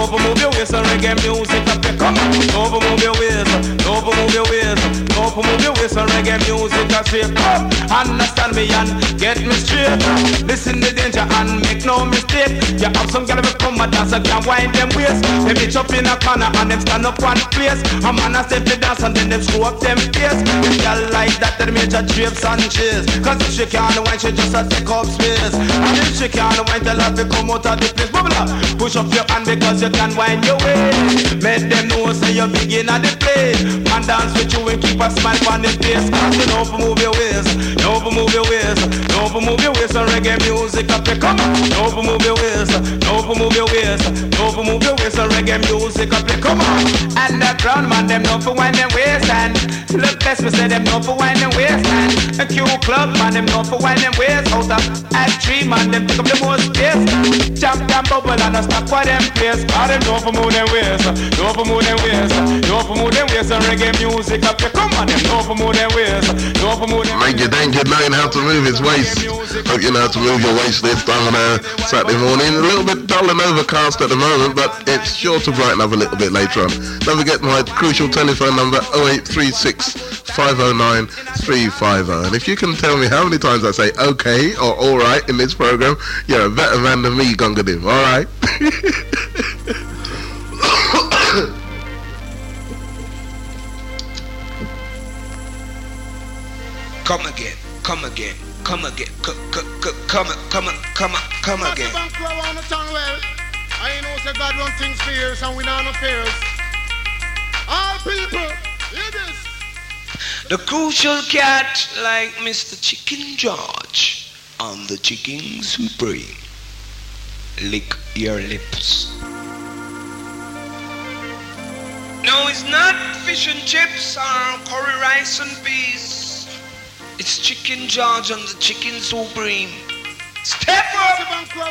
Over move your waist and reggae music up there. Come on. Over move your waist. Over move your waist. Over move your waist and reggae music up there. Come. Understand me and get me straight. Listen the danger and make no mistake. You have some girl will come and dance and can wind them waist. They bitch up in a corner and them stand up one place. A man a step to dance and then them screw up them face. If girl like that, then major drapes and cheers. Cause if she can't wine, she just a take up space. And if she can't wine, tell her to come out of the place. Bubble up, push up your hand because you can wind your way. Make them know say you're begin at the play. Man dance with you and keep a smile on the face. Cause you know move your waist, no move your waist, no move your waist and reggae music up there. Come on, no move your waist, no move your waist, no move your waist and reggae music up there. Come on, and the ground man them know for wine them waist and look best me say them know for wine them waist and a Q club man them know for wine them waist out of H3 man them pick up the most space. Jump and bubble and a stop for them place. Cause them know for move them waist, know for move them waist, know for move them waist and reggae music up there. Come on, them know for move them waist, know for move them. Major Danger knowing how to move his waist. Hope you know how to move your waist this time on a Saturday morning. A little bit dull and overcast at the moment, but it's sure to brighten up a little bit later on. Don't forget my crucial telephone number 0836 509 350. And if you can tell me how many times I say okay or alright in this program, you're a better man than me, Gungadim. Alright? Come again, come again, come again, come again. I know say God run things fierce and we know no fears. All people, hear this. The crucial cat like Mr. Chicken George on the Chicken Supreme. Lick your lips. No, it's not fish and chips or curry rice and peas. It's Chicken George on the Chicken Supreme. Step up!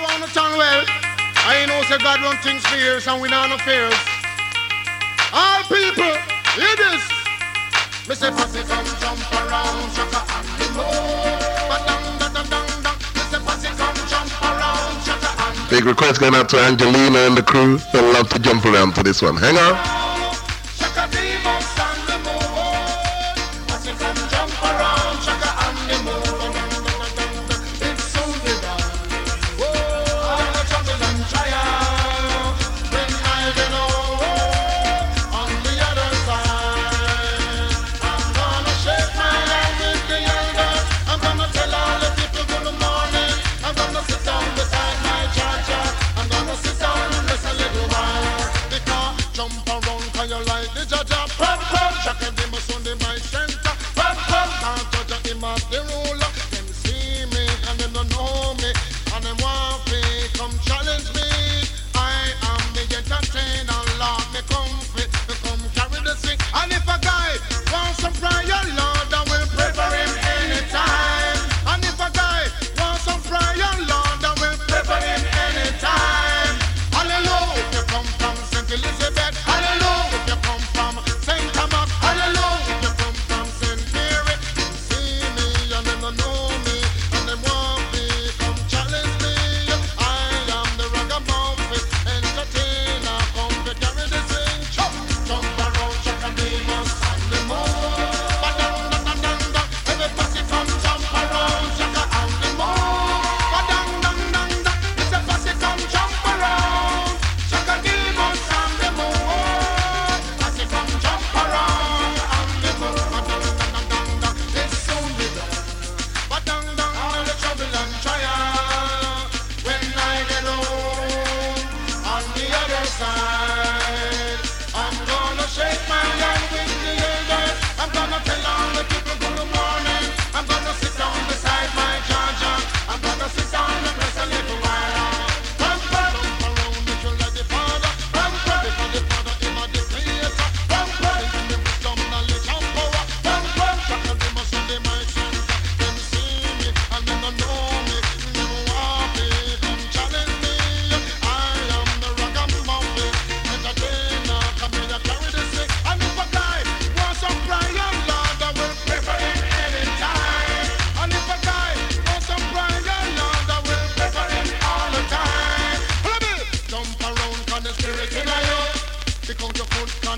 I know say God run things fierce and we know no fears. All people, hear this. Me say posse come jump around, shaka and the moon. Ba-dang-da-dang-dang-dang. Me say posse come jump around, shaka and the moon. Big request going out to Angelina and the crew. They'll love to jump around to this one. Hang on. Shaka demons and the moon. Posse come jump around, shaka and the moon. It's soon be done. All the trouble and trial. When I get on the other side, I'm gonna shake my hand with the elders. I'm gonna tell all the people good morning. I'm gonna sit down beside my cha-cha. I'm gonna sit down and rest a little while. Because jump around can you like the judge? Pop, pop, shaka them on the my center. Pop, pop, can't judge him as the ruler. Them see me and them don't know me. And them want me, come challenge me. I am the entertainer, Lord, me come fit, me come carry the sick. And if a guy wants some prayer, Lord, I will pray for him anytime. And if a guy wants some prayer, Lord, I will pray for him anytime. Hallelujah, if you come from St. Elizabeth. Hallelujah, if you come from St. Thomas. Hallelujah, if you come from St. Mary. They see me and they don't know me. And they want me, come challenge me. I am the rock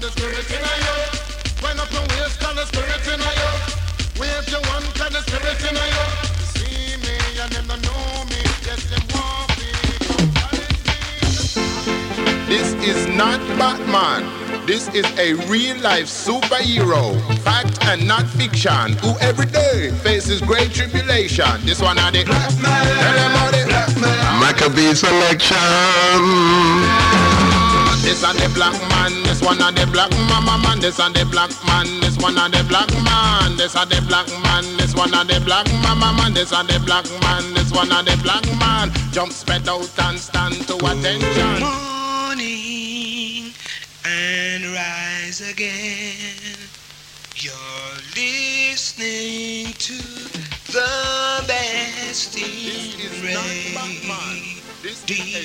the spirit in you. Wind up your waist, cause the spirit in you. Wave your one, cause the spirit in you. See me and them don't know me. Yes, them want me. Come challenge me. This is not Batman. This is a real-life superhero, fact and not fiction, who every day faces great tribulation. This one are the Black Man. Tell them about it. Maccabee selection. This are the black man. This one are the black mama man. This are the black man. This one are the black man. This are the black man. This one are the black mama man. This are the black man. This one are the black man. Jump, spread out and stand to attention. Morning and rise again. You're listening to the best in radio. This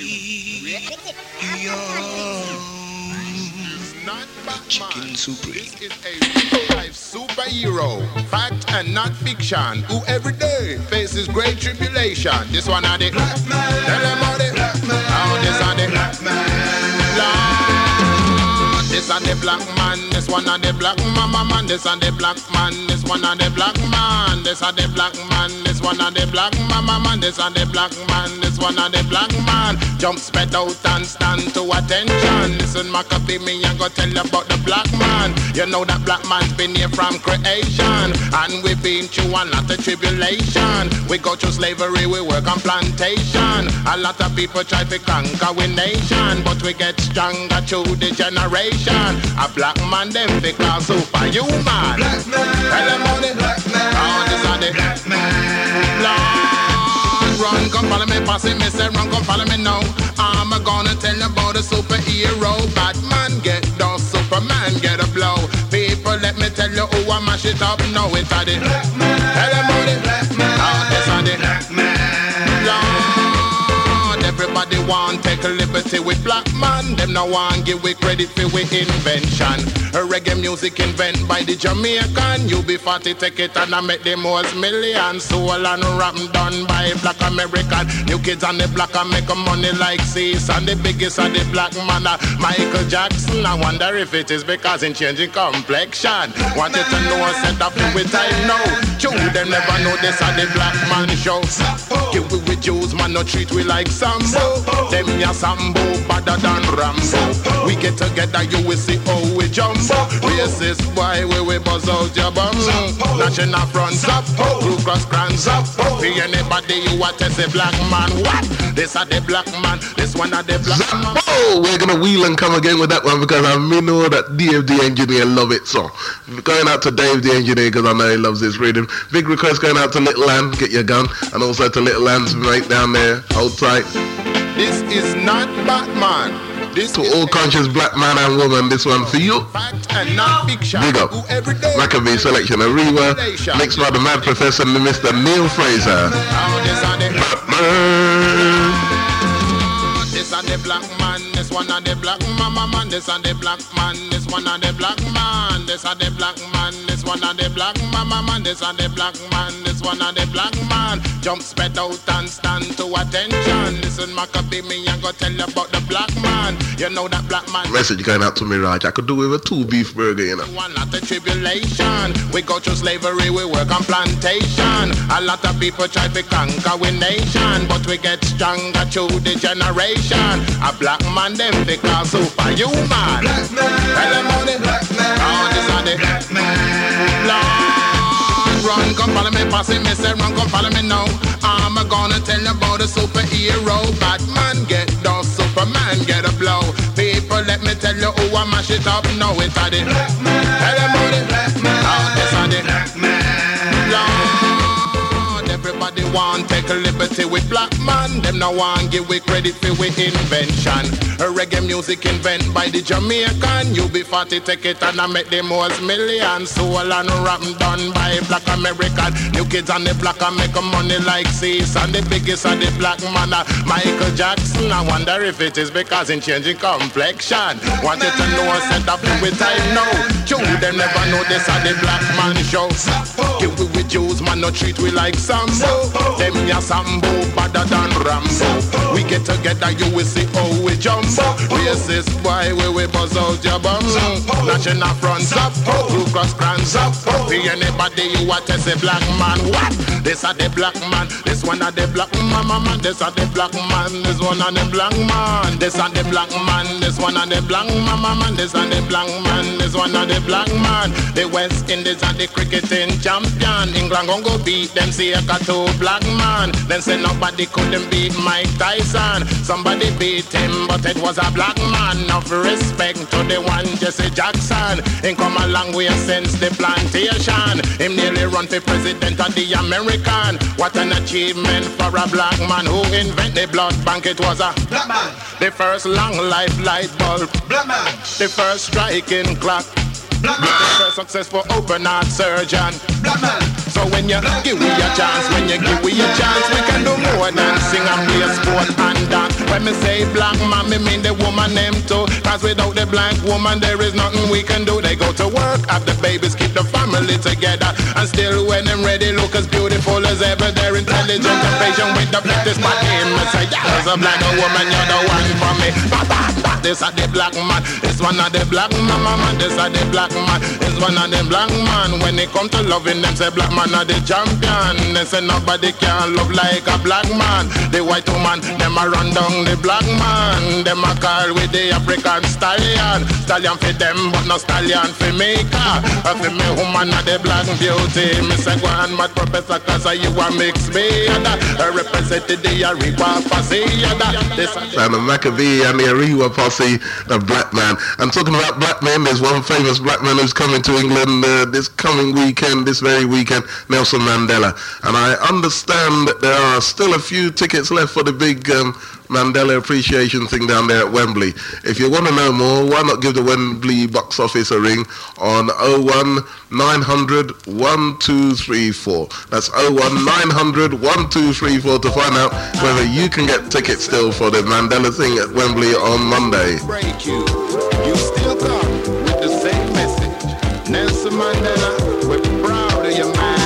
not Chicken Supreme. This is a real-life superhero, fact and not fiction, who every day faces great tribulation. This one are the Black Man. Tell them about it. Oh, this are the Black Man. Lord, this are the black man. This one are the black mama man. This are the black man. This one are the black man. This are the black man. This one are the black mama man. This are the black man. This one are the black man. Jump, spread out and stand to attention. Listen, Maccabee, me I go tell you about the black man. You know that black man's been here from creation, and we've been through a lot of tribulation. We go through slavery, we work on plantation. A lot of people try to conquer we nation, but we get stronger through the generation. A black man them because superhuman. Black man. Tell them about it. Black man. Oh, this are the Black man. Lord, run, come follow me, pass it, me say run, come follow me now. I'm gonna tell you about a superhero. Batman get down, Superman get a blow. People, let me tell you who I mash it up now. It's a the Black man. Tell them about it. Black man. Oh, this are the Black man. Lord, everybody want take a liberty with black man. Them no want give we credit for we invention. A reggae music invented by the Jamaican. You be 40, take it and I make the most million. Soul and rap done by black American. New kids on the block and make money like Cease. And the biggest of the black man, Michael Jackson. I wonder if it is because in changing complexion. Want you to know I said that with time now. True, them never know this are the black man show. Give we with Jews, man, no treat we like Sambo. Them ya Sambo, better than Rambo. We get together, you will see how we jump. Racist boy, we buzz out your bum. National fronts up, Blue Cross crowns up. See anybody you want to say black man, what? This are the black man, this one are the black man. Oh, we're gonna wheel and come again with that one because I know that Dave the engineer love it. So going out to Dave the engineer because I know he loves this rhythm. Big request going out to Little Ann, get your gun, and also to Little Ann's mate down there, hold tight. This is not Batman. This To is all conscious black man and woman, this one for you. fact and not fiction. Big up. Who every day Maccabee selection, a rework, mixed by the mad professor, Mr. Neil Fraser. Oh, this are the Batman. This are the black man, this one are the black mama man, this are the black man, this one are the black man, this are the black man, this one are the black mama man, this are the black man, this one are the black man. Jump, spread out and stand to attention. Listen, Maccabee, me I go tell you about the black man. You know that black man. Message going out to Mirage. I could do with a 2 beef burger, you know. One lot of tribulation. We go through slavery, we work on plantation. A lot of people try to conquer we nation, but we get stronger through the generation. A black man them because superhuman. Black man. Tell them about it. Black man. Oh, this are the Black man. Lord, run, come follow me, pass it, me say run, come follow me now. I'm gonna tell you about a superhero. Batman get down, Superman get a blow. People, let me tell you who I mash it up now. It's a the Black man. Tell them about it. Black man. Oh, this are the Black man. Lord, everybody want take a liberty with black man. Them no want give we credit for we invention. A reggae music invented by the Jamaican. You be 40, take it and I make the most million. Soul and rap done by black American. New kids on the block and make money like Cease. And the biggest of the black man, Michael Jackson. I wonder if it is because in changing complexion. Want you to know I said that with time now. True, them never know this are the black man show. Give we with Jews, man, no treat we like Sambo. Them ya Sambo, better than Rambo. We get together, you will see how we the jumbo. Racist boy, we buzz out your bum. Notching up front up, Ku Klux Klan's up. See anybody you want to say black man, what? This are the black man, this one are the black man, this are the black man, this one are the black man, this are the black man, this one are the black man, this are the black man, this one are the black man. The West Indies are the cricketing champion. England gon' go beat them, see a two black man. Then say nobody couldn't beat Mike Tyson. Somebody beat him, but it was a black man. Of respect to the one Jesse Jackson. He come a long way since the plantation. Him nearly run for president of the American. What an achievement for a black man who invented the blood bank. It was a black man. The first long life light bulb. Black man. The first striking clock. Black man. The first successful open heart surgeon. Black man. So when you give we a chance, when you give we a chance, we can do more than sing and play a sport and dance. When me say black man, me mean the woman name too. Cause without the black woman, there is nothing we can do. They go to work, have the babies, keep the family together. And still when them ready, look as beautiful as ever. They're intelligent and patient with the flettest body. Me say, yeah, as a black woman, you're the one for me. This are the black man, this one are the black man, this are the black man, this one are the black man. When it come to loving them, say black man are the champion. They say nobody can love like a black man. The white woman, them a run down the black man. Them a call with the African stallion. Stallion for them, but no stallion for me. For me woman are the black beauty. Me say go on, mad professor, cause you a mix me. I represented the Ariwa Posse. And the Maccabee and the Ariwa Posse, the black man. And talking about black men, there's one famous black man who's coming to England this coming weekend, this very weekend, Nelson Mandela. And I understand that there are still a few tickets left for the big Mandela appreciation thing down there at Wembley. If you want to know more, why not give the Wembley box office a ring on 01900 1234. That's 01900 1234 to find out whether you can get tickets still for the Mandela thing at Wembley on Monday. Break you. You still come with the same message. Nelson Mandela, we're proud of you, man.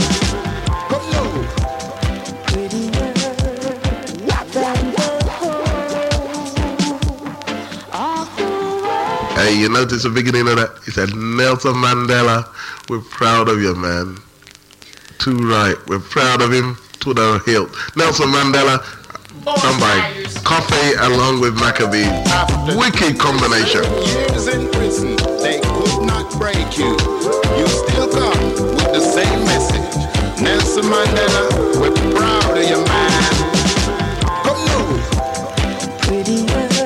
Hey, you notice the beginning of that? He said, Nelson Mandela, we're proud of you, man. Too right. We're proud of him to the hilt. Nelson Mandela, done by Coffee along with Maccabee. Wicked combination. Years in prison, they could not break you. You still come with the same message. Nelson Mandela, we're proud of you, man. Come on. Pretty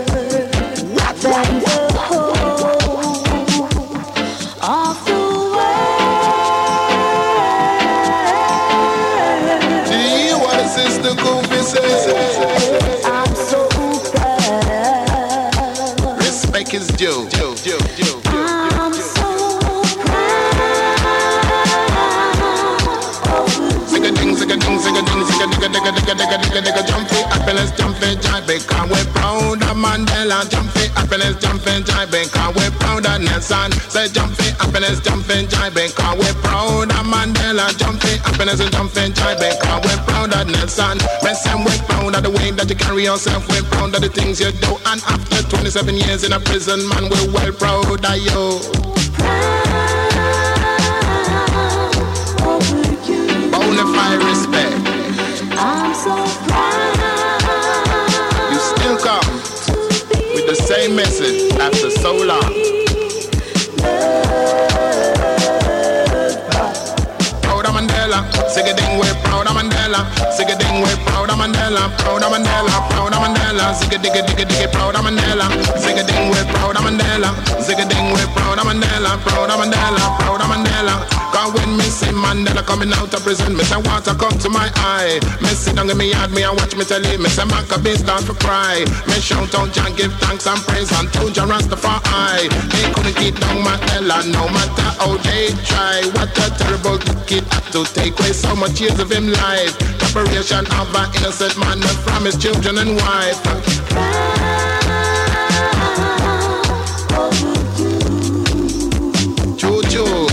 I'm so proud. Respect is due. I'm so proud. Sing a ding, jumpy, happiness, jumpy, jive, because we're proud of Mandela. Jumpy, happiness, jumpy, jive, because we're proud of Nelson. Say jumpy, happiness, jumpy, jive, because we're proud of Mandela. Jumpy, happiness, and jumpy, jive, because we're proud of Nelson. We're proud of the way that you carry yourself. We're proud of the things you do. And after 27 years in a prison, man, we're well proud of you. Bonafide respect. I'm so proud. You still come with the same message after so long. Proud of Mandela, sing a ding, we're proud of Mandela. Sing a ding, we're proud of Mandela. Proud of Mandela, proud of Mandela. Sing a digga, digga, digga, proud of Mandela. Sing a ding, we're proud of Mandela. Sing a ding, we're proud of Mandela. Proud of Mandela, proud of Mandela. Cause when me see Mandela coming out of prison, me say water come to my eye. Me sit down in me yard, me and watch me telly. Me say Maccabee start to cry. Me shout out John, give thanks and praise unto Jah Rastafari. They couldn't keep down Mandela, no matter how they try. What a terrible kid had to take away so much years of him life. Preparation of an innocent man from his children and wife. Jojo.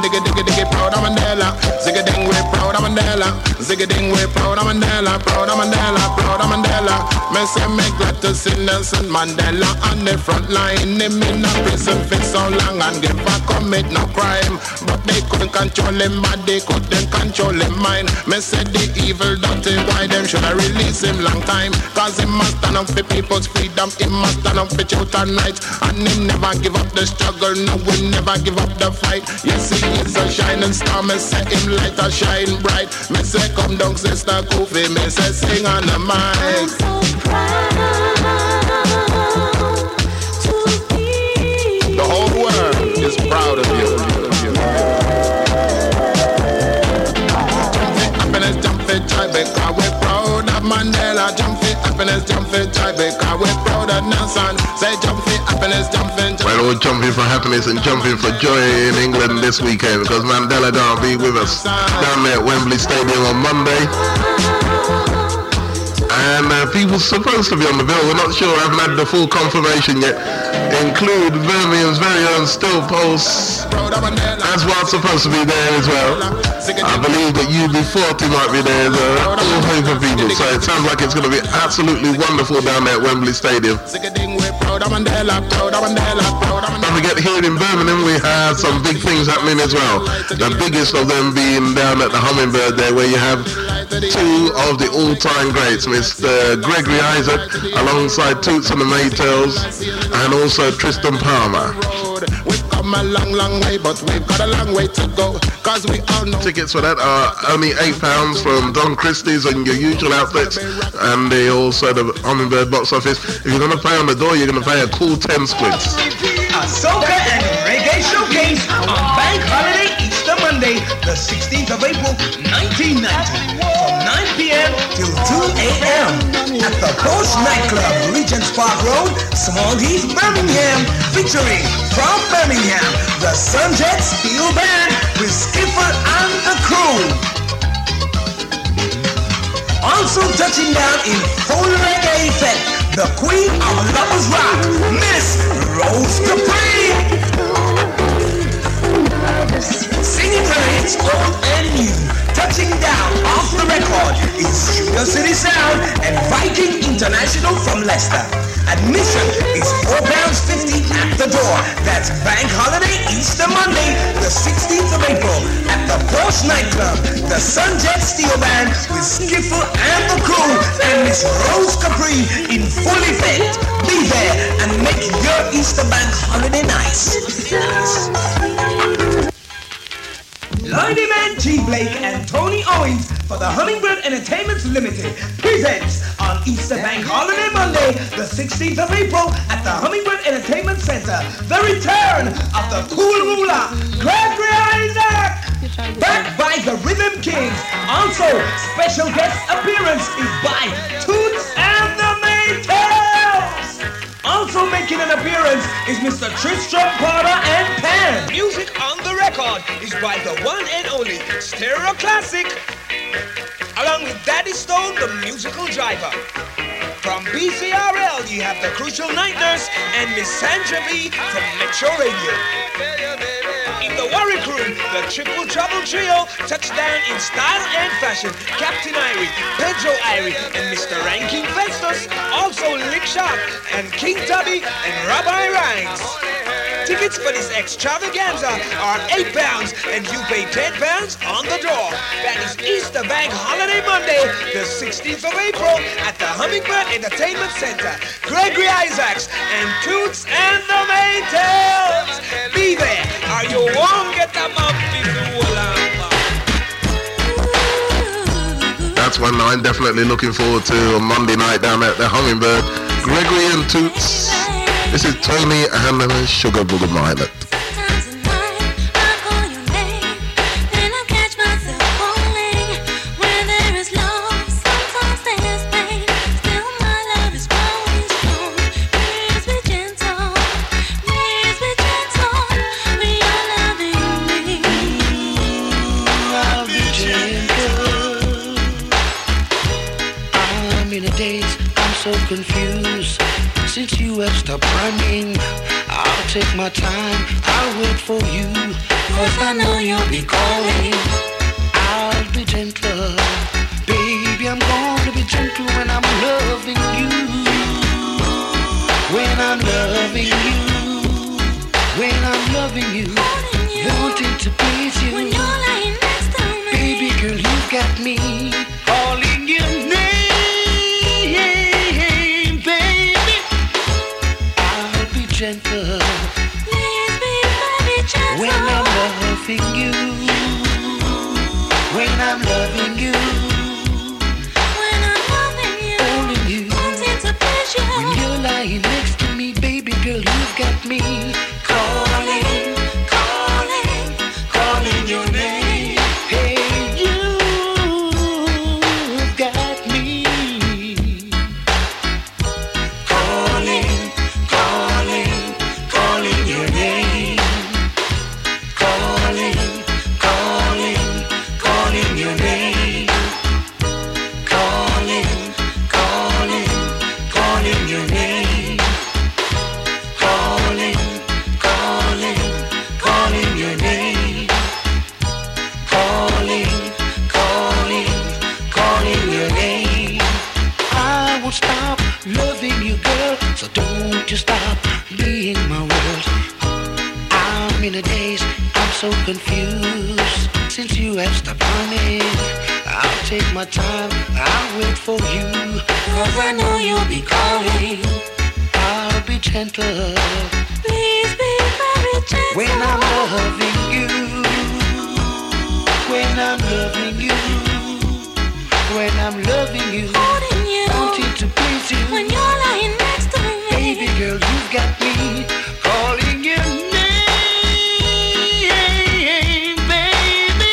diggy diggy diggy proud of Mandela. Ziggy ding we proud of Mandela. Ziggy ding we proud of Mandela. Proud of Mandela. Proud of Mandela. Me say me glad to see Nelson Mandela on the front line. Him in a prison for so long and give a commit no crime. But they couldn't control him, but they couldn't control him mind. Me say the evil dirty boy, them should have released him long time. Cause he must stand up for people's freedom. He must stand up for truth and right. And he never give up the struggle. No, we never give up the fight. Yes, he is a shining star. Me say him light a shine bright. Me say come down, sister Kofi. Me say sing on the mic. I'm so proud to be. The whole world is proud of you. Jump it, joy, because we're proud of Mandela. Jump it, happiness, jump it, joy, because we're proud of Nelson. Say jump it, happiness, jump it. Well, we're jumping for happiness and jumping for joy in England this weekend because Mandela gonna be with us down there at Wembley Stadium on Monday. And people supposed to be on the bill. We're not sure. I haven't had the full confirmation yet. Include Birmingham's very own Still Pulse as well, supposed to be there as well. I believe that UB40 might be there. There's a whole heap of people. So it sounds like it's going to be absolutely wonderful down there at Wembley Stadium. Don't forget, here in Birmingham we have some big things happening as well. The biggest of them being down at the Hummingbird there, where you have two of the all-time greats, Mr. Gregory Isaac alongside Toots and the Maytals, and also Tristan Palmer. We've come a long, long way, but we've got a long way to go, cause we all know. Tickets for that are only £8 from Don Christie's and your usual outlets, and they also the Hummingbird box office. If you're going to pay on the door, you're going to pay a cool 10 squids. A soca and reggae showcase on Bank Holiday Easter Monday, the 16th of April, 1990, from 9 p.m. till 2 a.m. at the Post Nightclub, Regent's Park Road, Small Heath, Birmingham, featuring from Birmingham, the Sunjet Steel Band with Skipper and the crew. Also touching down in full reggae effect, the Queen of Lovers Rock, Miss Rose Capri. Singing her hits old and new, touching down off the record is Sugar City Sound and Viking International from Leicester. Admission is £4.50 at the door. That's Bank Holiday Easter Monday, the 16th of April at the Porsche Nightclub, the Sunjet Steel Band with Skiffle and the crew and Miss Rose Capri in full effect. Be there and make your Easter Bank Holiday nice. Lady Man T. Blake and Tony Owens for the Hummingbird Entertainment Limited presents on Easter Bank Holiday Monday, the 16th of April at the Hummingbird Entertainment Center, the return of the cool ruler, Gregory Isaac, backed by the Rhythm Kings. Also, special guest appearance is by Toots and the Maytals. Also making an appearance is Mr. Tristram Porter and Pan. Music on the record is by the one and only Stereo Classic, along with Daddy Stone, the musical driver. From BCRL, you have the Crucial Night Nurse and Miss Sandra B from Metro Radio. In the Warwick Room, the Triple Trouble Trio touchdown in style and fashion. Captain Irie, Pedro Irie, and Mr. Ranking Festus. Also Lick Sharp and King Tubby and Rabbi Rhines. Tickets for this extravaganza are £8 and you pay £10 on the door. That is Easter Bank Holiday Monday, the 16th of April at the Hummingbird Entertainment Center. Gregory Isaacs and Toots and the Maytals. Be there. Are you warm? Get them up. That's one I'm definitely looking forward to on Monday night down at the Hummingbird. Gregory and Toots. This is Tony and the Sugar Booger Violet. Confused since you have stopped running. I'll take my time, I'll wait for you, 'cause I know you'll be calling. I'll be gentle, baby, I'm gonna be gentle when I'm loving you. When I'm loving you, when I'm loving you, wanting to please you. When you're lying next to me, baby girl, you got me calling your name, baby. I'll be gentle. please be very gentle. When I'm loving you, when I'm loving you, When I'm loving you, only you. wanting to please you. When you're lying next to me, baby girl, you've got me calling, calling, calling your name. Hey, you've got me calling, calling, calling your name. Calling, calling, calling your name. Calling, calling, calling your name. Calling, calling, calling your name. Calling, calling, calling your name. I won't stop loving you, girl, so don't you stop being my world. I'm in a daze, I'm so confused. Since you have stopped running, I'll take my time, I'll wait for you, 'cause I know you'll be calling. I'll be gentle Please be very gentle. when I'm loving you. When I'm loving you. When I'm loving you. Holding you. Wanting to please you. When you're lying next to me, Baby girl, you've got me calling your name, baby.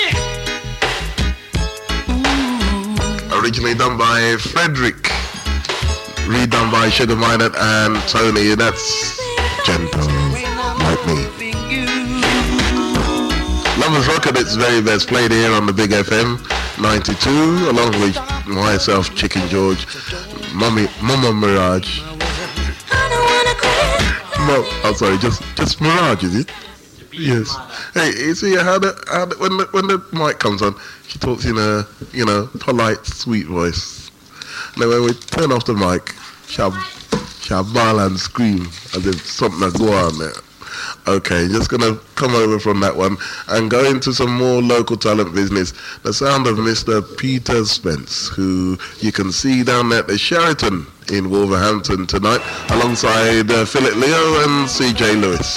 Ooh. Originally done by Frederick, redone by Sugar Minot and Tony. That's gentle, like me. Loving you. Lovers Rock at its very best, played here on the Big FM 92, along with myself, Chicken George, Mama Mirage. I don't wanna quit. I'm sorry, just Mirage, is it? Yes. Hey, you see how when the mic comes on, she talks in a polite, sweet voice. Now when we turn off the mic, she'll bawl and scream as if something will go on there. Okay, just gonna come over from that one and go into some more local talent business. The sound of Mr. Peter Spence, who you can see down at the Sheraton in Wolverhampton tonight, alongside Philip Leo and CJ Lewis.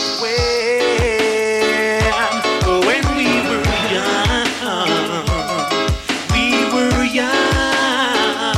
When we were young, we were young.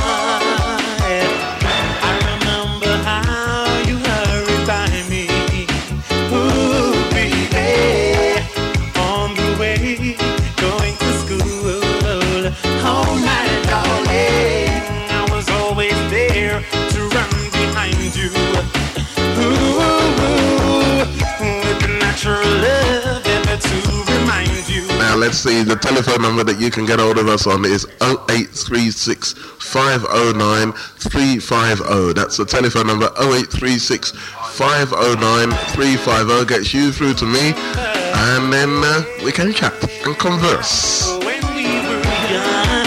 I remember how you hurried by me. Ooh, baby, on the way, going to school. Oh, my darling, I was always there to run behind you. Ooh, with the natural love ever to remind you. Now let's see, the telephone number that you can get hold of us on is 0836 509 350. That's the telephone number, 0836 509 350. Gets you through to me, and then we can chat and converse. When we were young,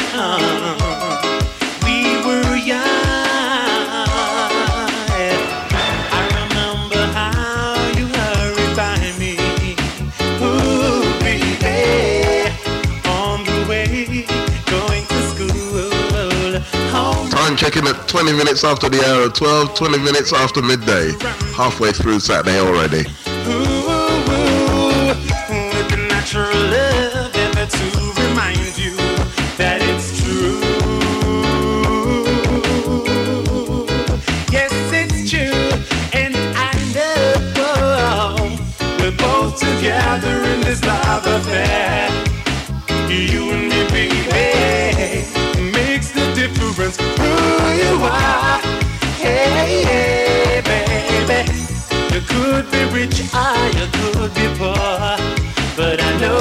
we were young. I remember how you hurried by me. Ooh, baby, on the way, going to school. Home. Time checking at 20 minutes after the hour of 12, 20 minutes after midday. Halfway through Saturday already. Ooh, with the natural love ever to remind you that it's true. Yes, it's true, and I know we're both together in this love affair. You and me, baby, makes the difference who you are. Hey, hey, baby. You could be rich or you could be poor, but I know.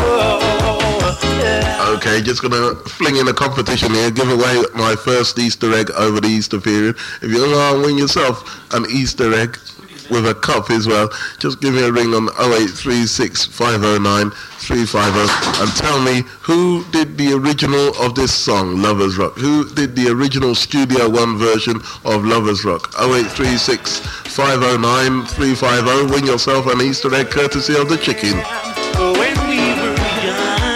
Okay, just gonna fling in a competition here, give away my first Easter egg over the Easter period. If you want to win yourself an Easter egg with a cup as well, just give me a ring on 0836 509 350 and tell me who did the original of this song, Lovers Rock. Who did the original Studio One version of Lovers Rock? 0836 509 350. Win yourself an Easter egg courtesy of the chicken. When we were young,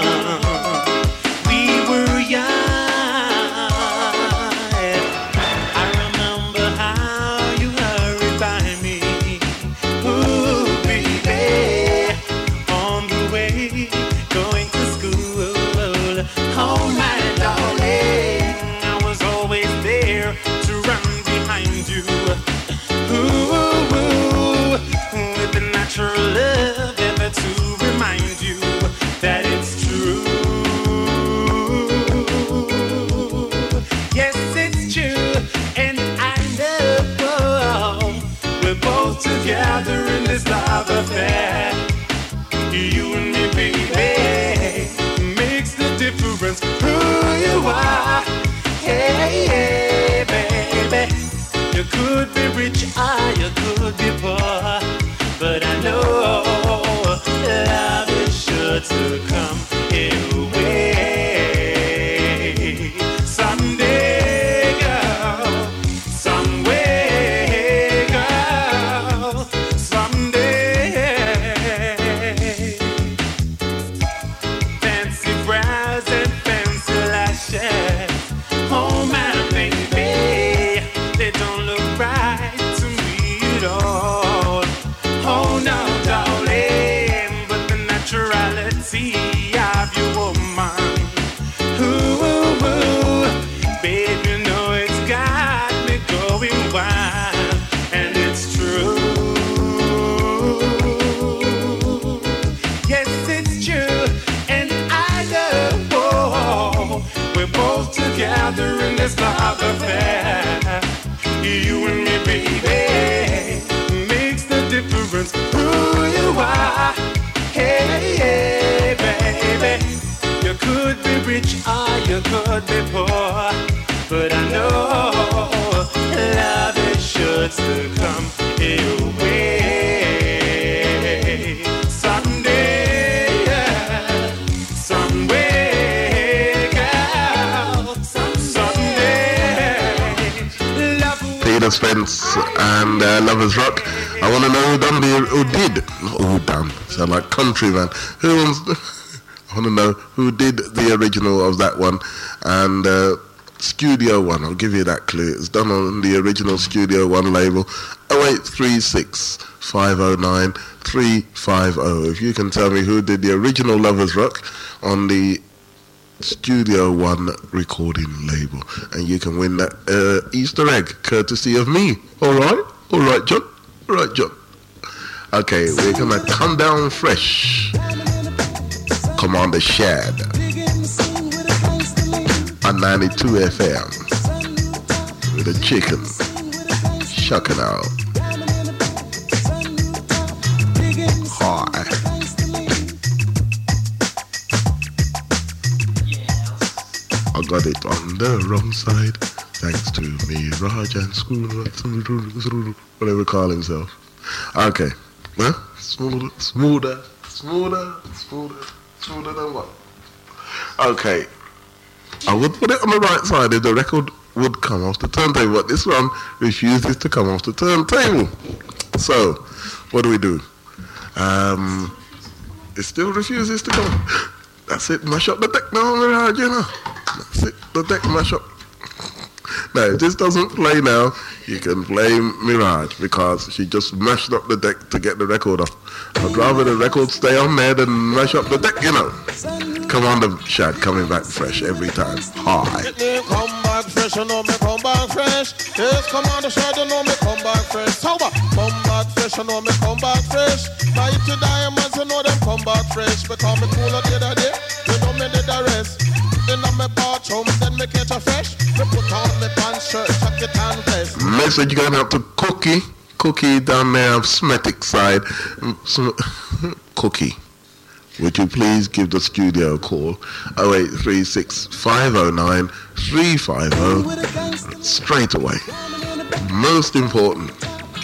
I remember how you hurried by me. Ooh, baby, on the way, going to school. Oh, my darling, I was always there to run behind you. Ooh, with the natural love ever to remind you that it's true. Yes, it's true, and I know we're both together in this love affair. You and me, baby, makes the difference who you are. Hey, hey, baby, you could be rich or you could be poor, but I know love is sure to come your way. Someday, girl, some way, girl, someday. Fancy brows and fancy lashes, oh my baby, they don't look right to me at all. Oh no, darling, but the naturality of your woman, ooh, babe, you know it's got me going wild, and it's true. Yes, it's true, and I know we're both together in this love affair. You and me, baby, makes the difference who you are. Hey, hey, baby, you could be rich or you could be poor, but I know love is sure to come your way. Someday, yeah, some way, girl, someday. Love will Peter Spence and Lovers Rock. I want to know who did, not who done, sound like country man. I want to know who did the original of that one, and Studio One, I'll give you that clue. It's done on the original Studio One label, 0836 509 350. If you can tell me who did the original Lovers Rock on the Studio One recording label, and you can win that Easter egg courtesy of me. All right, John. All right, John. Okay, we're gonna come down fresh. Commander Shad on 92 FM with a chicken shucking out. Hi. I got it on the wrong side, thanks to me, Raj and Schooner, whatever he call himself. Okay, well, smoother than what? Okay, I would put it on the right side if the record would come off the turntable, but this one refuses to come off the turntable. So, what do? It still refuses to come. That's it, mash up the deck now, Mirage, you know. That's it, the deck mash up. Now, if this doesn't play now, you can blame Mirage because she just mashed up the deck to get the record off. I'd rather the record stay on there than mash up the deck, you know. Commander Shad coming back fresh every time. Hi. Come back fresh, you know me come back fresh. Yes, Commander Shad, you know me come back fresh. Sober, come back fresh, you know me come back fresh. Mighty diamonds, you know them come back fresh. Because me cool out the other day, you know me did the rest. In my bathroom, then me catch a fresh. Me put on me pants, shirt, jacket and vest. Message going out to Cookie down there of Smetic side. Cookie, would you please give the studio a call? 0836 509 350 straight away. Most important,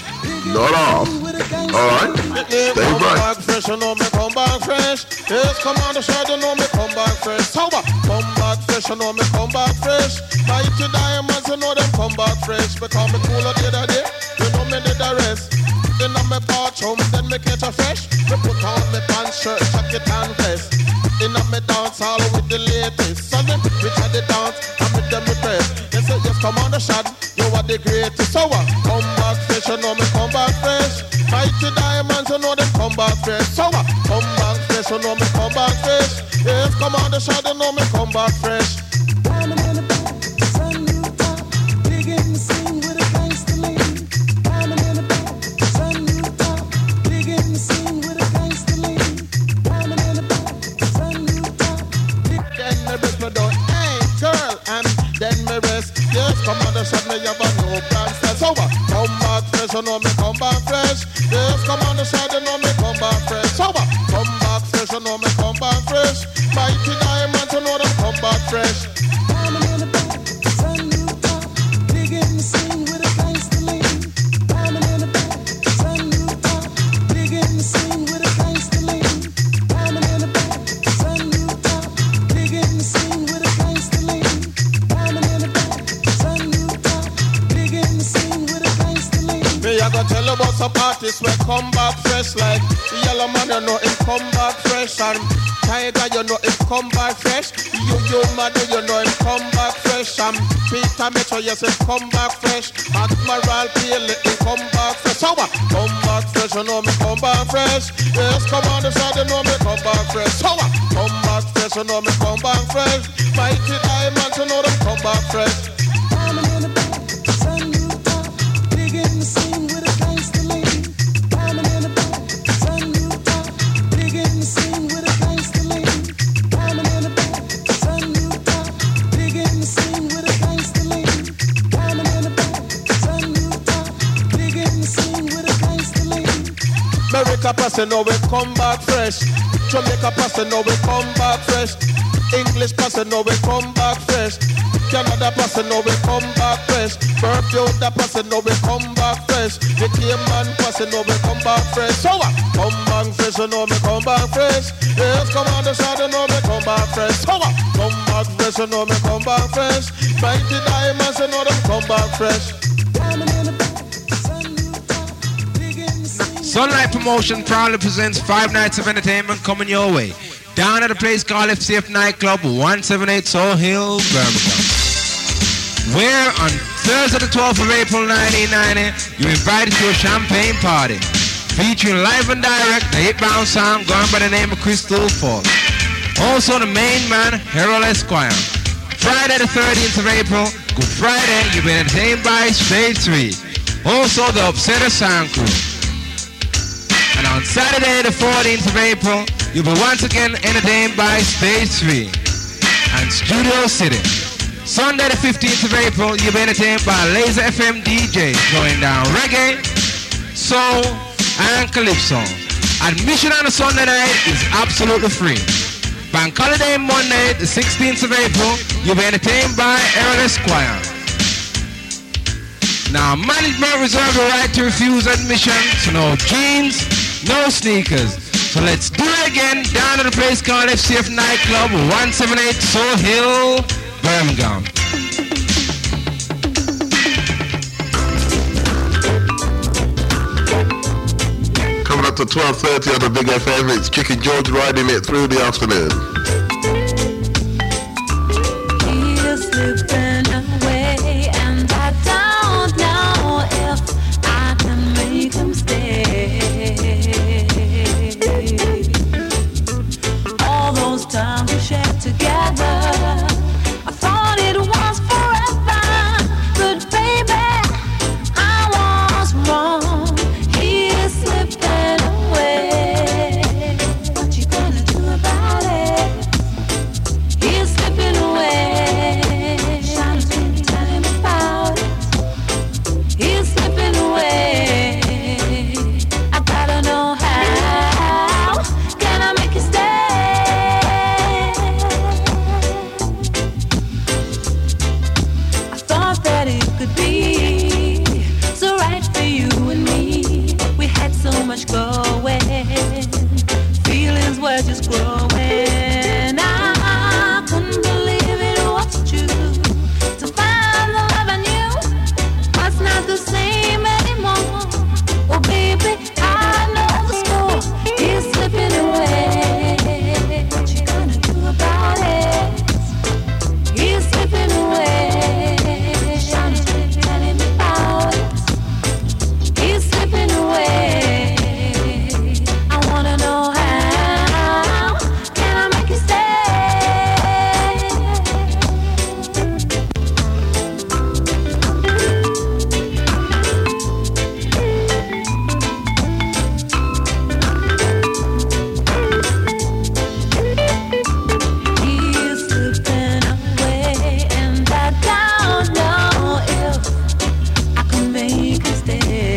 Not off. Alright. Stay Come right. back fresh, you know me come back fresh. Yes, come on the show, you know me come back fresh. Sober, come back fresh, you know me come back fresh. Mighty diamonds, you know them come back fresh. Because me cooler the other day, you know me did the rest. In my bathroom, then me catch a fresh. Me put on me pants, shirt, jacket and vest. In my dance hall with the latest. So them which are the dance, and with them request. Yes, yes, come on the shot, you are the greatest. So come back fresh, you know me come back fresh. Mighty diamonds, you know them come back fresh. So come back fresh, you know me come back fresh. Yes, come on the shot, you know me come back fresh. Diamond in the back, sun new top, big in the scene with a gangster lean. Diamond in the back, sun new top, big in the scene with a gangster lean. Diamond in the back, sun new top. Then me rest me down, hey girl, and then me rest. Yes, come on the shot, me have a new plan. So come back fresh, you know me come back fresh. Yes, come on the shot, you know me come back fresh. So come back fresh, you know me come back fresh. Mighty diamonds, you know them come back fresh. Diamond in the back, sun new top, big in the scene with a gangster lean. Diamond in the back, sun new top, big in the scene with a gangster lean. Diamond in the back, sun new top, big in the scene with a gangster lean. Diamond in the back, sun new top, big in the scene with a gangster lean. Me I go tell you about some artists where come back fresh. Like the Yellow Man, you know him come back fresh. And Tiger, you know him come back fresh. You Madu, you know him come back fresh. And Peter Metro, yes, him come back fresh. Admiral Paley, him come back fresh. So come back fresh, you know me come back fresh. Yes, come on the side, you know me come back fresh. So come back fresh, you know me come back fresh. Mighty diamonds, you know them come back fresh. Diamond in the back, sun new top, big in the scene with a gangster lean. Diamond in the back, sun new top, big in the scene with a gangster lean. Diamond in the back, sun new top, big in the scene with a gangster lean. Diamond in the back, sun new top, big in the scene with a gangster lean. America person now we come back fresh. Jamaica person now we come back fresh. English person now we come back fresh. Canada person now we come back fresh. Bermuda person now we come back fresh. The Cayman person now we come back fresh. So come back fresh, you know me come back fresh. Yes, come on the side, you know me come back fresh. So come back fresh, you know me come back fresh. Mighty diamonds, you know them come back fresh. Diamond in the back, sun new top, big in the scene. Sunlight Promotion proudly presents 5 nights of entertainment coming your way. Down at a place called FCF Nightclub, 178 Soul Hill, Birmingham. Where on Thursday the 12th of April 1990, you're invited to a champagne party featuring live and direct the 8-bound sound going by the name of Crystal Falls. Also the main man, Harold Esquire. Friday the 13th of April, Good Friday, you'll be entertained by Stage 3. Also the Upsetter Sound Crew. And on Saturday the 14th of April, you'll be once again entertained by Stage 3 and Studio City. Sunday the 15th of April, you'll be entertained by Laser FM DJs going down reggae, soul, and calypso. Admission on a Sunday night is absolutely free. Bank holiday Monday the 16th of April, you'll be entertained by Harold Esquire. Now management reserves the right to refuse admission, so no jeans, no sneakers. So let's do it again down at a place called FCF Nightclub, 178 Soul Hill, Birmingham. Coming up to 12:30 on the Big FM, it's Chicken George riding it through the afternoon. He's slipping away, and I don't know if I can make him stay. All those times we shared together, I thought it was forever, but baby, I was wrong. He is slipping away. What you gonna do about it? much going. Feelings were just growing. I couldn't believe it was true. To find the love I knew was not the same anymore. Oh baby, I know the score is slipping away. What you gonna do about it? He's slipping away. Shawty's been telling me about it. He's slipping away. I wanna know how can I make you stay? He's slipping away, and I don't know if I can make you stay.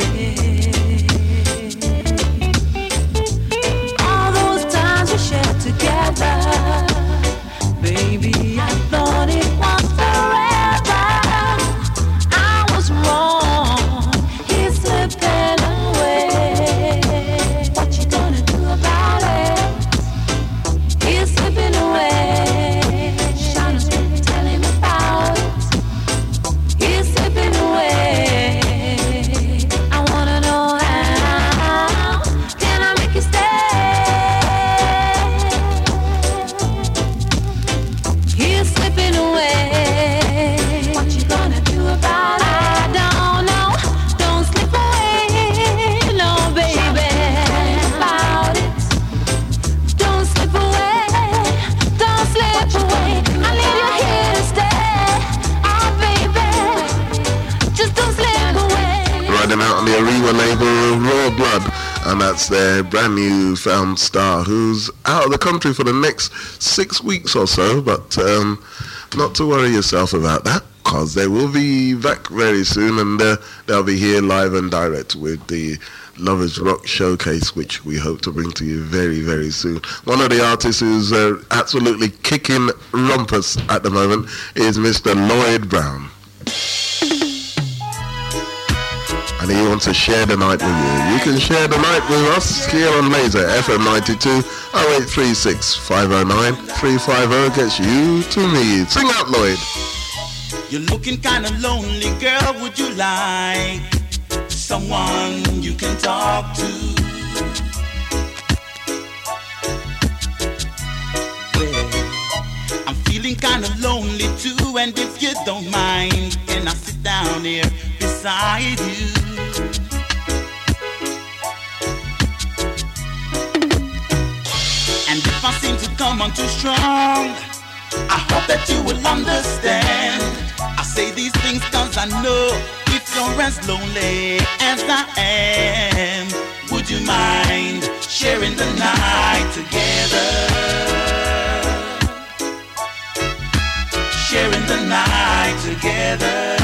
All those times we shared together, baby, I thought it was forever. I was wrong. He's slipping away. What you gonna do about it? He's slipping away. Shawty's been telling me about it. He's slipping away. I wanna know how can I make you stay? He's slipping away. What you gonna do about it? I don't know. Don't slip away, no baby. About it. Don't slip away. Don't slip away. I need you here to stay. Oh baby, just don't slip away. Riding out on the Arriva label Raw Blood, and that's their brand new found star who's out of the country for the next 6 weeks or so, but not to worry yourself about that, because they will be back very soon, and they'll be here live and direct with the Lovers Rock Showcase, which we hope to bring to you very, very soon. One of the artists who's absolutely kicking rumpus at the moment is Mr. Lloyd Brown. And he wants to share the night with you. You can share the night with us here on Laser FM 92 0836 509 350 gets you to me. Sing out, Lloyd. You're looking kinda lonely, girl. Would you like someone you can talk to? Well, I'm feeling kinda lonely too, and if you don't mind, can I sit down here beside you? And if I seem to come on too strong, I hope that you will understand. I say these things cause I know if you're as lonely as I am, would you mind sharing the night together? Sharing the night together.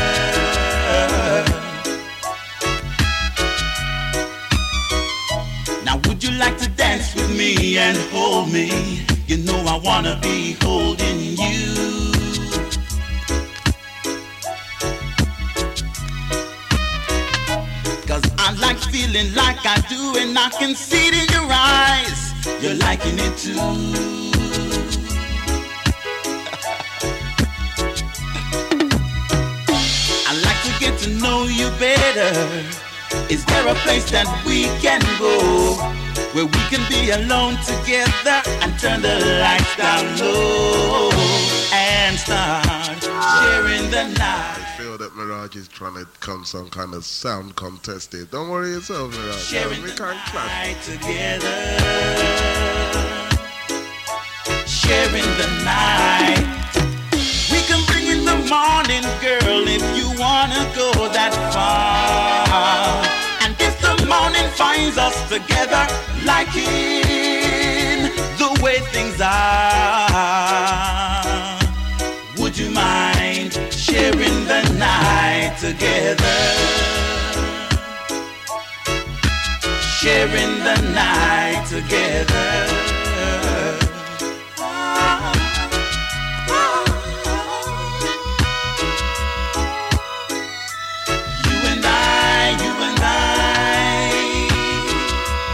Now would you like to dance with me and hold me? You know I wanna be holding you. Cause I like feeling like I do, and I can see it in your eyes. You're liking it too. I like to get to know you better. Is there a place that we can go where we can be alone together and turn the lights down low and start sharing the night? I feel that Mirage is trying to come some kind of sound contest here. Don't worry yourself, Mirage. Sharing We the can't clash. night together. Sharing the night. We can bring in the morning, girl, if you wanna go that far. And if the morning finds us together, liking the way things are, would you mind sharing the night together? Sharing the night together. You and I,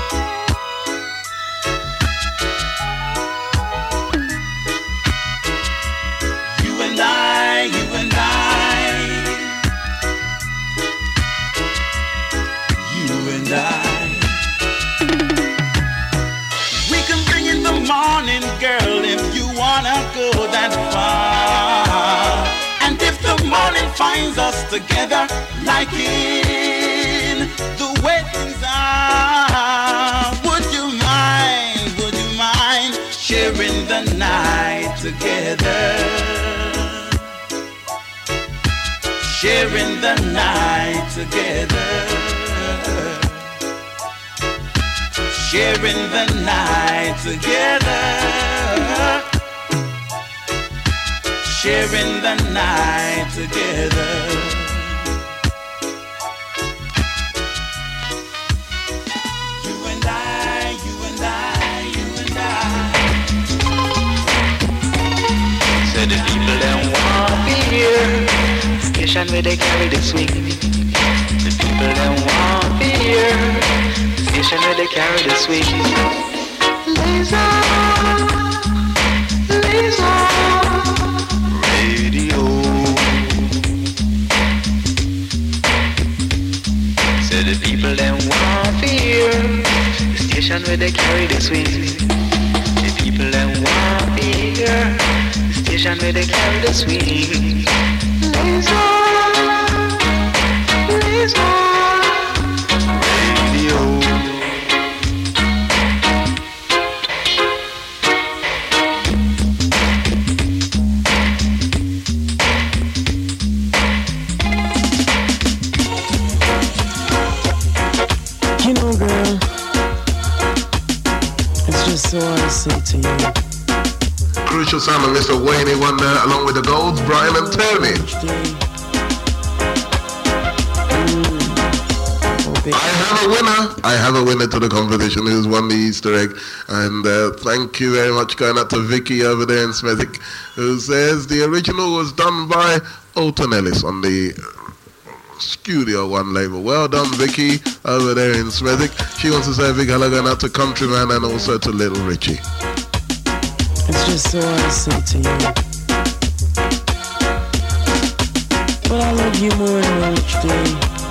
brings us together like in the way things are. Would you mind sharing the night together? Sharing the night together. Sharing the night together. Sharing the night together. You and I, you and I, you and I. So the people that want me here, station where they carry the swing. The people that want me here, station where they carry the swing. Laser, laser. Radio. So the people them want fear, the station where they carry the swing. The people them want fear, the station where they carry the swing. Laser, laser, radio. You know, girl, it's just so hard to say to you. Crucial sound of Mr. Wayne Wonder along with the Golds, Brian and Tony. I have a winner to the competition who's won the Easter egg, and thank you very much going out to Vicky over there in Smethwick, who says the original was done by Alton Ellis on the Studio One label. Well done, Vicky, over there in Smethwick. She wants to say a big hello going out to Countryman and also to Little Richie. It's just so hard to say to you, but I love you more and more each day.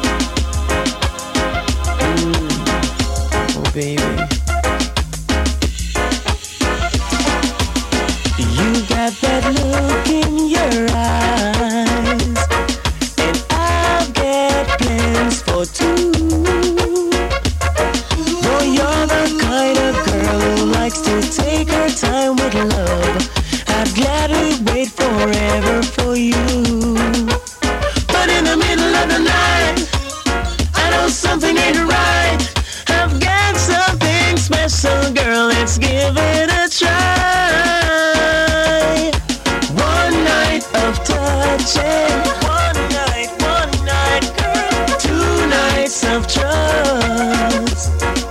Oh baby, you got that look in your eyes, and I've got plans for two. Boy, you're the kind of girl who likes to take her time with love. I'd gladly wait forever for you. But in the middle of the night, I know something ain't right. I've got something special, girl, let's give it a try. One night of touching, one night, girl. 2 nights of trust,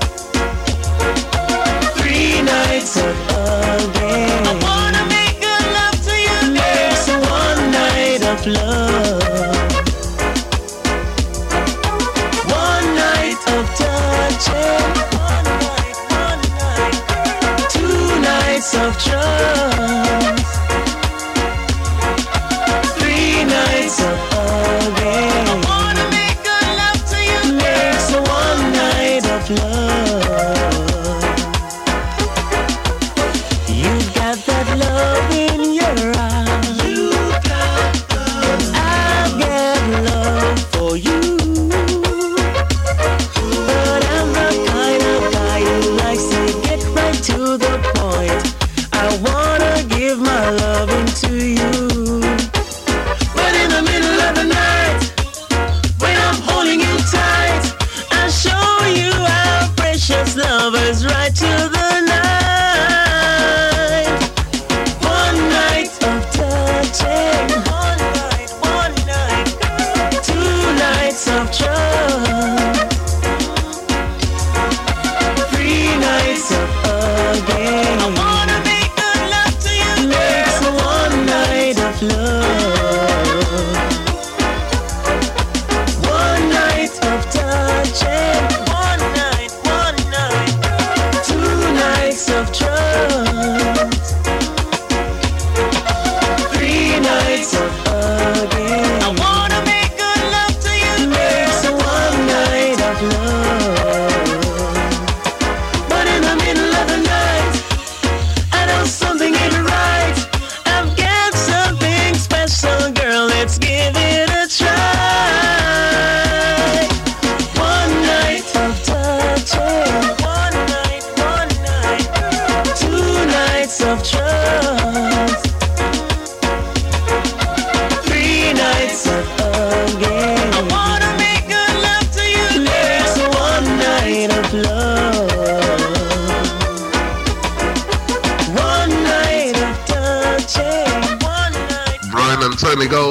3 nights of hugging. I wanna make good love to you, girl. Makes 1 night of love. 1 night of touching, 1 night, 2 nights of trust, 3 nights of hugging. I wanna make good love to you, girl. Makes 1 night of love. You've got that love in your eyes. You've got love. I've got love for you. But I'm the kind of guy who likes to get right to the point. I wanna give my loving to you. But in the middle of the night, when I'm holding you tight, I show you how precious love is right to the night. 1 night of touching, 1 night, 2 nights of trust, 3 nights of hugging. I wanna make good love to you, girl. Makes 1 night of love. 1 night of touching, 1 night, 2 nights of trust, 3 nights of hugging. I wanna make good love to you, girl. Makes 1 night of love. But in the middle of the night, I know something ain't right. I've got something special, girl, let's give it a try.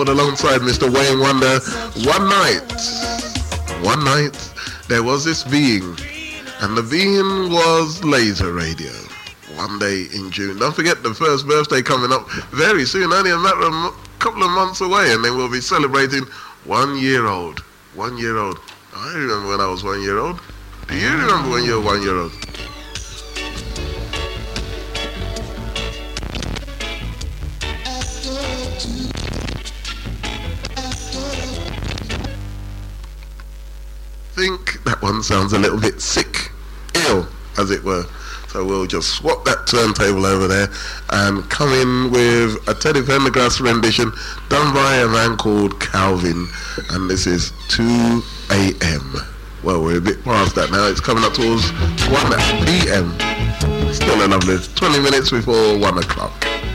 record alongside Mr. Wayne Wonder. One night, there was this being, and the being was Laser Radio. One day in June. Don't forget the first birthday coming up very soon, only a matter of a couple of months away, and then we'll be celebrating 1 year old. 1 year old. I remember when I was 1 year old. Do you remember when you were 1 year old? Think that one sounds a little bit sick, ill, as it were. So we'll just swap that turntable over there and come in with a Teddy Pendergrass rendition done by a man called Calvin, and this is 2 a.m. Well, we're a bit past that now. It's coming up towards 1 p.m. Still a lovely 20 minutes before 1 o'clock.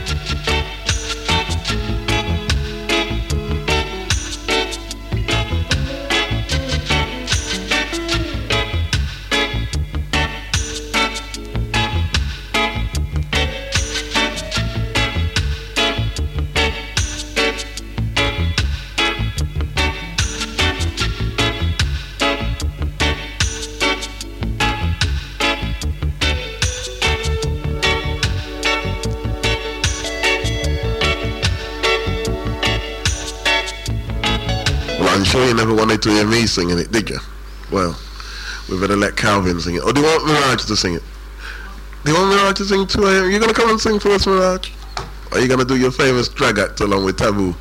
To hear me singing it, did you? Well, we better let Calvin sing it. Or do you want Mirage to sing it? Do you want Mirage to sing 2 a.m.? You gonna come and sing for us, Mirage? Or are you gonna do your famous drag act along with Taboo?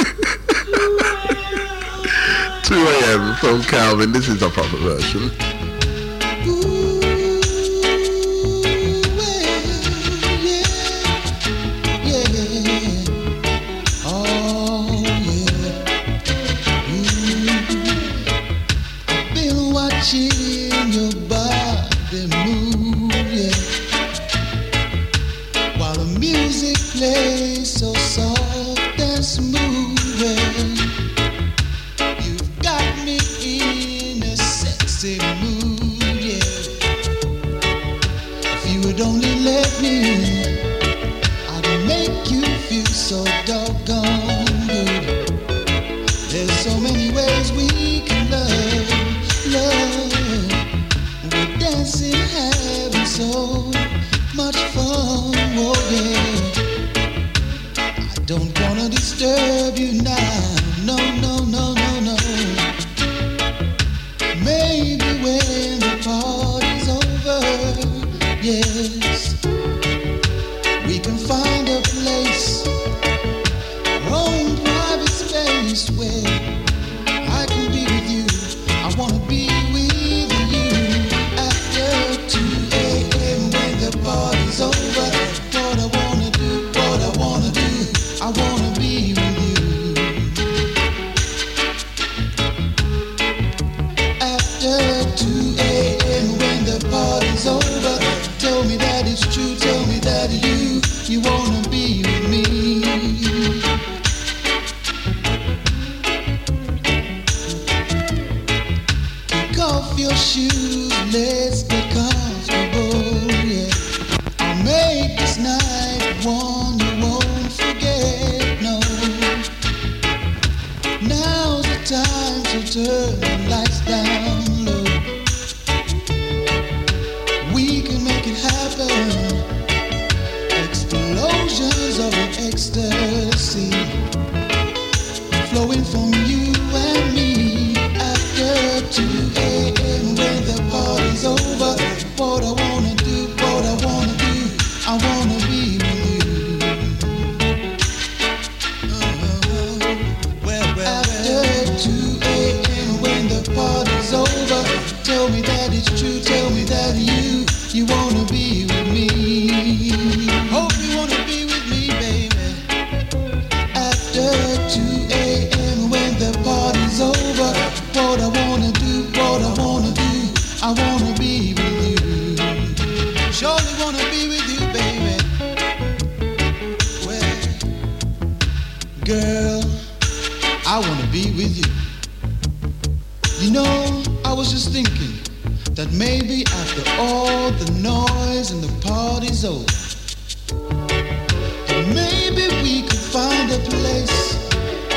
2 a.m. from Calvin. This is the proper version.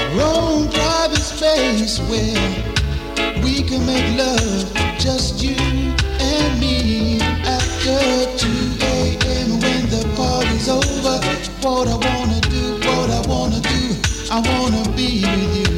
own private space where we can make love, just you and me. After 2 a.m. when the party's over, what I wanna do, I wanna be with you.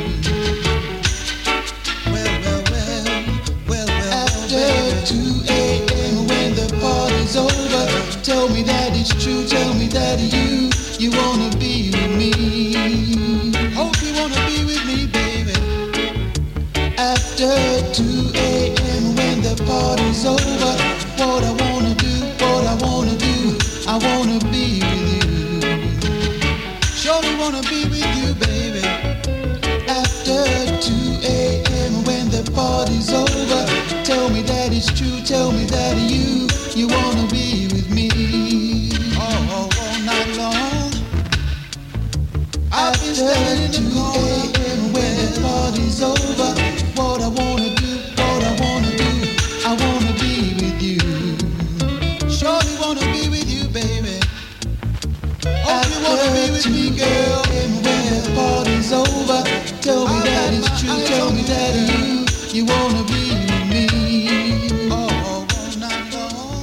Well, after 2 a.m. when the party's over, tell me that it's true, tell me that you wanna be with me. Hope you wanna be with me, baby. After 2 a.m. when the party's over, what I wanna do, I wanna be with you. Surely wanna be with you, baby. After 2 a.m. when the party's over, tell me that it's true, tell me that you wanna be with me. All night long. I've been standing in the corner. 2 a.m. when the party's over, what I wanna do, I wanna be with you. Surely wanna be with you, baby. Hope you wanna be with me, girl. And when the party's over, tell me that it's true, tell me that you wanna be with me. All night long.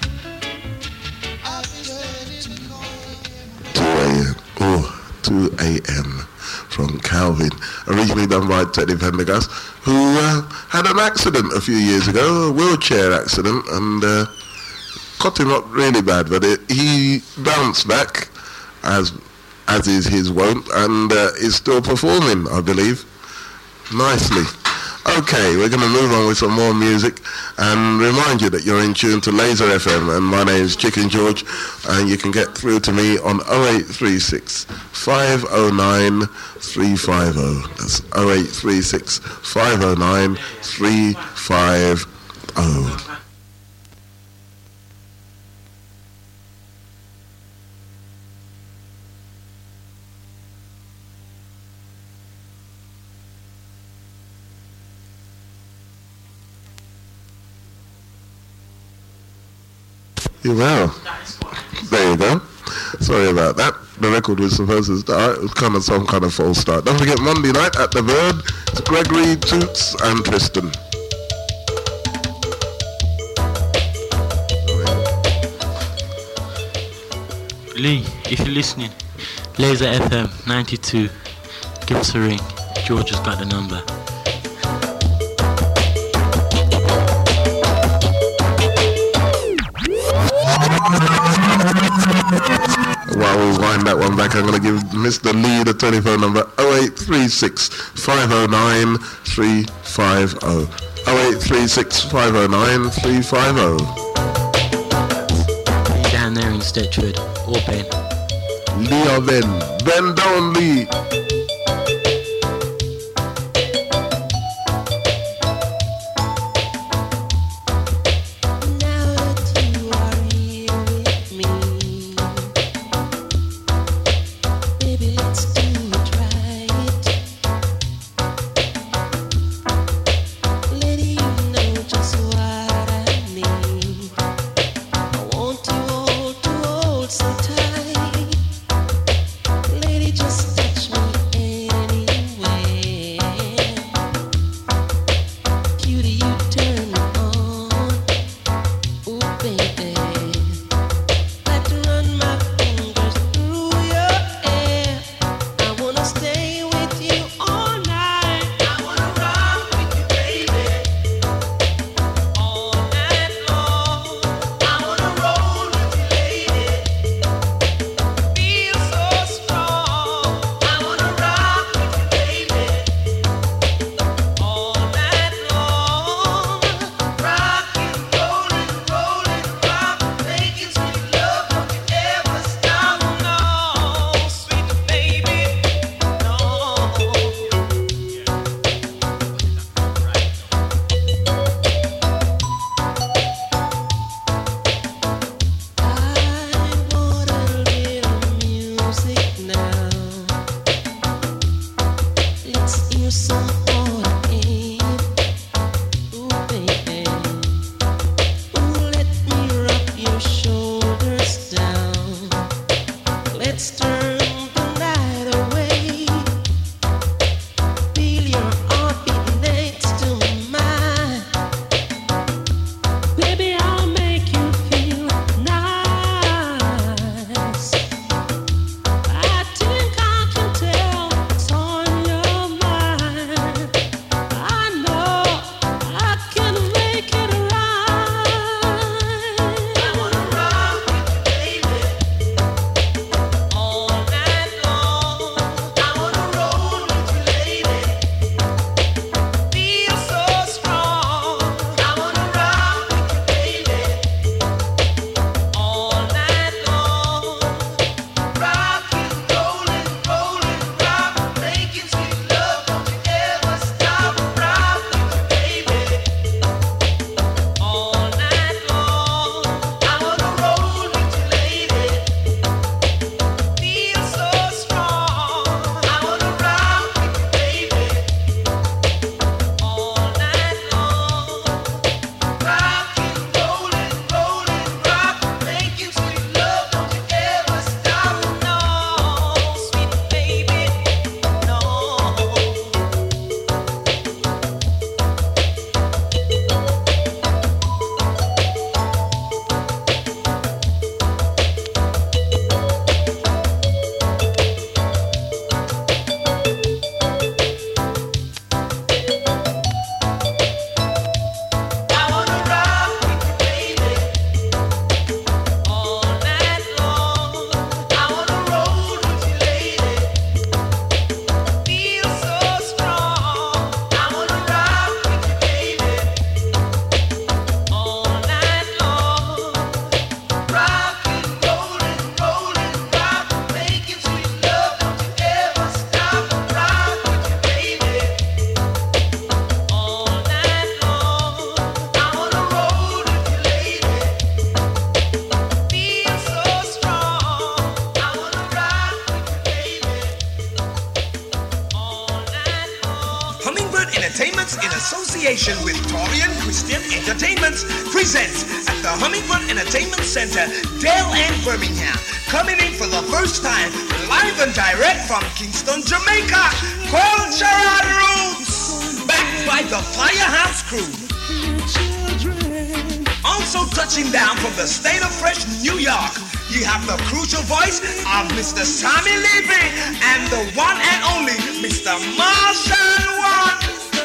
I've been standing in the corner. 2 a.m. from Calvin, originally done by Teddy Pendergast, who had an accident a few years ago, a wheelchair accident, and cut him up really bad, but he bounced back, as is his wont, and is still performing, I believe, nicely. Okay, we're going to move on with some more music and remind you that you're in tune to Laser FM, and my name's Chicken George, and you can get through to me on 0836 509 350. That's 0836 509 350. Well, there you go. Sorry about that. The record was supposed to start. It was kind of some kind of false start. Don't forget Monday night at the Bird. It's Gregory, Toots and Tristan. Lee, if you're listening, Laser FM 92, give us a ring. George has got the number. While we wind that one back, I'm going to give Mr. Lee the telephone number 0836 509 350. 0836 509 350. Down there in Stetchford, or Ben. Lee or Ben? Ben down Lee. Just touch me association with Torian Christian Entertainments presents at the Hummingbird Entertainment Center, Dale and Birmingham. Coming in for the first time, live and direct from Kingston, Jamaica, Cultural Roots, backed by the Firehouse Crew. Also touching down from the state of Fresh, New York, you have the crucial voice of Mr. Sammy Levy and the one and only Mr. Marshall One.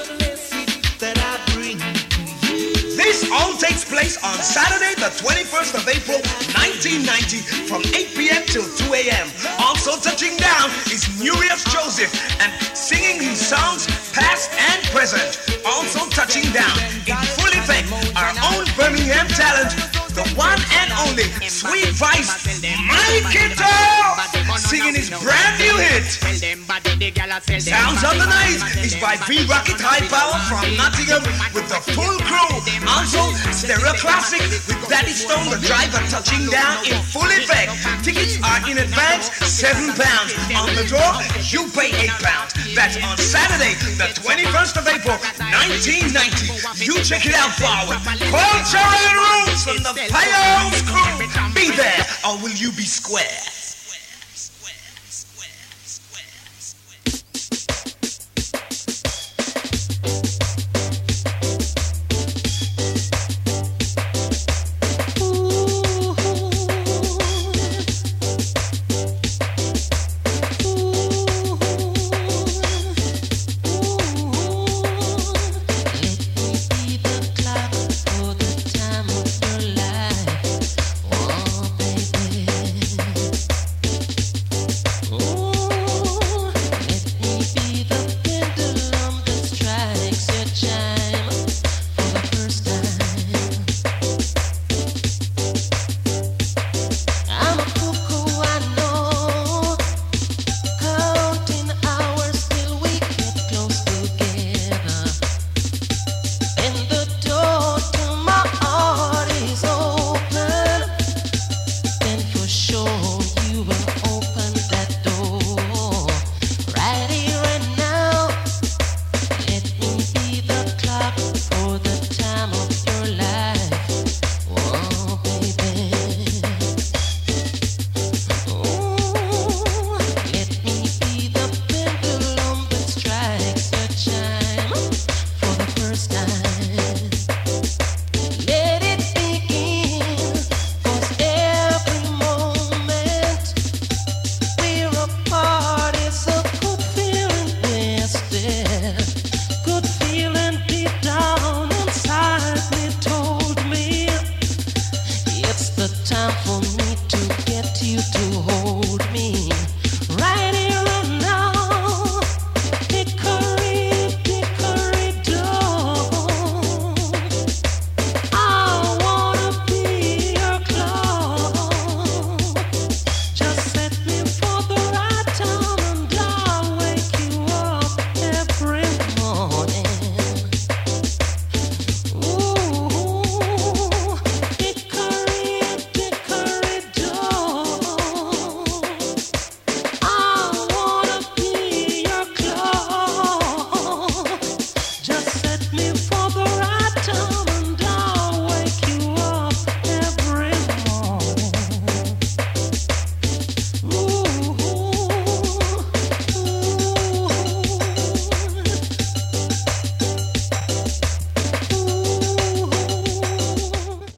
This all takes place on Saturday, the 21st of April, 1990, from 8 p.m. till 2 a.m. Also touching down is Nurius Joseph and singing his songs past and present. Also touching down in full effect, our own Birmingham talent, the one and only Sweet Vice Mike Kito, singing his brand new hit. Sounds of the Night is by V-Rocket High Power from Nottingham with the full crew. Also, Stereo Classic with Daddy Stone, the driver, touching down in full effect. Tickets are in advance, £7. On the door, you pay £8. That's on Saturday, the 21st of April, 1990. You check it out forward. Cultural Roots from the Firehouse Crew. Be there, or will you be square?